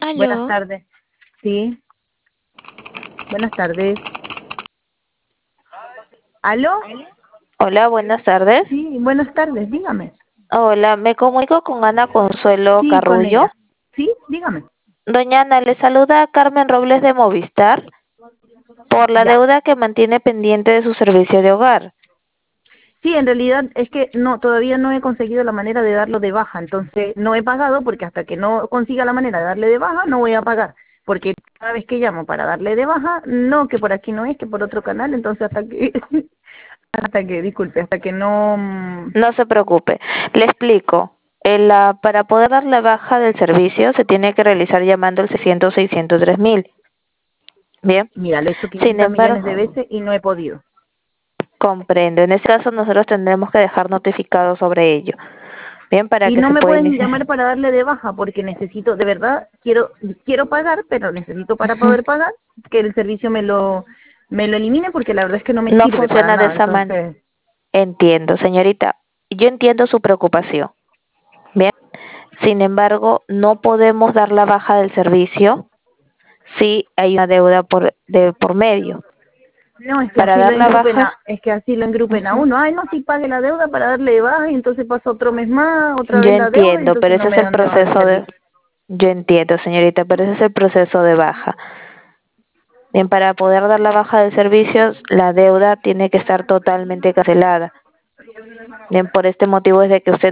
Buenas Aló, tardes. Sí, buenas tardes. ¿Aló? hola, buenas tardes. Sí, buenas tardes, dígame. Hola, me comunico con Ana Consuelo Sí, con Carrullo. ella. Sí, dígame. Doña Ana, le saluda Carmen Robles de Movistar por la Ya. deuda que mantiene pendiente de su servicio de hogar. Sí, en realidad es que no, todavía no he conseguido la manera de darlo de baja, entonces no he pagado porque hasta que no consiga la manera de darle de baja no voy a pagar, porque cada vez que llamo para darle de baja, no, que por aquí no es, que por otro canal, entonces hasta que, disculpe, hasta que no, No se preocupe, le explico. Para poder dar la baja del servicio se tiene que realizar llamando al 600-603.000. Bien, mira, lo he hecho sin 500 millones de embargo, veces y no he podido. comprendo. En este caso nosotros tendremos que dejar notificado sobre ello. Bien, para Y que no se me pueda pueden llamar iniciar. para darle de baja porque necesito, de verdad, quiero pagar, pero necesito para poder pagar que el servicio me lo elimine porque la verdad es que no me No sirve para funciona de nada. esa manera. Entonces, Entiendo, señorita. Yo entiendo su preocupación. Bien. Sin embargo, no podemos dar la baja del servicio si hay una deuda por medio. no, es que Para así lo dar la engrupen baja, a ujú, uno. Ay, no, si pague la deuda para darle de baja y entonces pasa otro mes más, otra yo vez la deuda y entiendo, pero entonces no ese es me el dan de baja el proceso de, servicio. yo entiendo, señorita, pero ese es el proceso de baja. Bien, para poder dar la baja del servicio, la deuda tiene que estar totalmente cancelada. Bien, por este motivo es de que usted